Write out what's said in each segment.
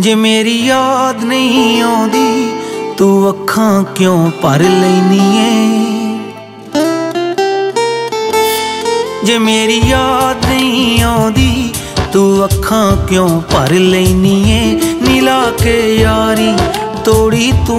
जे मेरी याद नहीं आउंदी तू अखां क्यों भर लैनी है। जे मेरी याद नहीं आउंदी तू अखां क्यों भर लैनी है। नीला के यारी तोड़ी तू,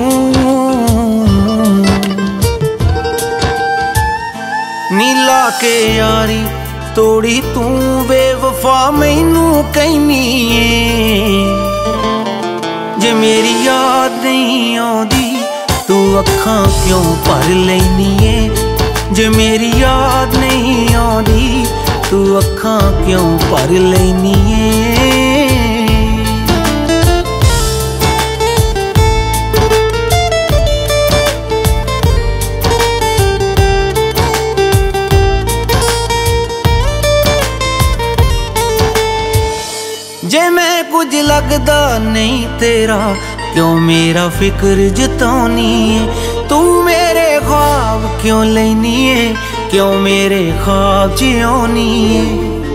नीला के यारी तोड़ी तू बेवफा मैनू कहनी है। जे मेरी याद नहीं आउंदी तू अखां क्यों भर लैनी है। जे मेरी याद नहीं आउंदी तू अखां क्यों भर लैनी है। जे मैं कुछ लगदा नहीं तेरा क्यों मेरा फिक्र जतानी है। तू मेरे ख्वाब क्यों लैनी है, क्यों मेरे ख्वाब जियोनी है।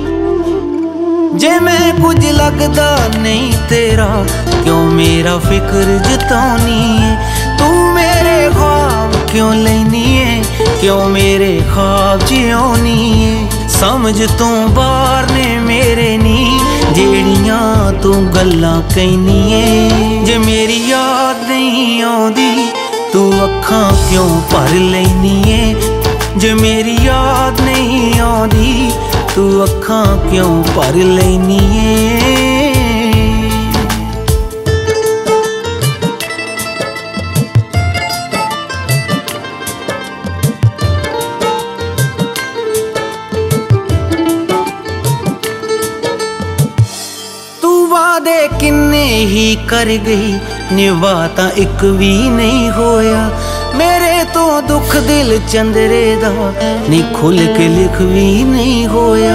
जे मैं कुछ लगदा नहीं तेरा क्यों मेरा फिक्र जतानी है। तू मेरे ख्वाब क्यों लैनी है, क्यों मेरे ख्वाब जियोनी है। समझ तो बाहर ने मेरे नी जेड़ियां तू गल्लां कहनी है। जे मेरी याद नहीं आउंदी तू अखां क्यों भर लैनी है। जे मेरी याद नहीं आउंदी तू अखां क्यों भर लैनी है। वादे किन्ने ही कर गई निभा तां इक भी नहीं होया। मेरे तो दुख दिल चंदरे दा नी खुल के लिख भी नहीं होया।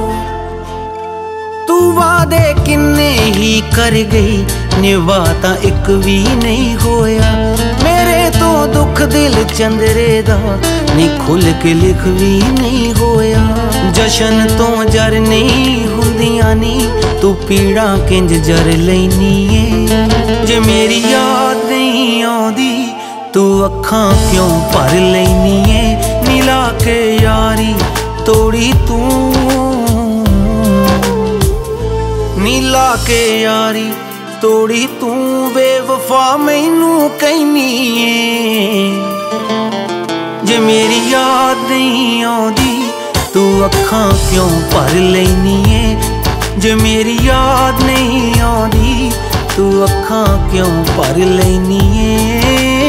तू वादे किन्ने ही कर गई निभा तां इक भी नहीं होया। मेरे तो दुख दिल चंदरे दा नी खुल के लिख भी नहीं होया। जशन तो जर नहीं हुंदियां नी तू पीड़ा किंज जर लैनी है। जे मेरी याद नहीं आउंदी तू अखां क्यों भर लैनी है। नीला के यारी तोड़ी तू, नीला के यारी तोड़ी तू बेवफा मैनू कहनी है। जे मेरी याद नहीं आउंदी तू अखां क्यों भर लैनी है। जे मेरी याद नहीं आउंदी तू अखां क्यों भर लैनी है।